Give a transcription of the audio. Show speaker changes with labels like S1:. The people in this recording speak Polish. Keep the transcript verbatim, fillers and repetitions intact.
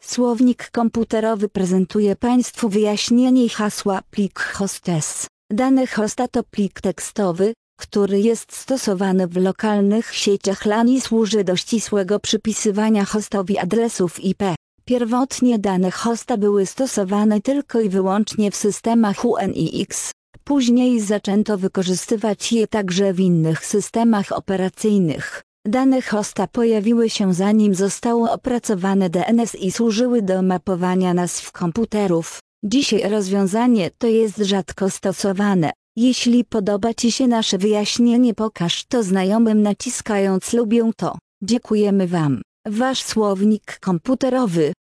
S1: Słownik komputerowy prezentuje Państwu wyjaśnienie hasła plik hostess. Dane hosta to plik tekstowy, który jest stosowany w lokalnych sieciach LAN i służy do ścisłego przypisywania hostowi adresów I P. Pierwotnie dane hosta były stosowane tylko i wyłącznie w systemach U N I X. Później zaczęto wykorzystywać je także w innych systemach operacyjnych. Dane hosta pojawiły się zanim zostało opracowane D N S i służyły do mapowania nazw komputerów. Dzisiaj rozwiązanie to jest rzadko stosowane. Jeśli podoba Ci się nasze wyjaśnienie, pokaż to znajomym naciskając lubię to. Dziękujemy Wam. Wasz słownik komputerowy.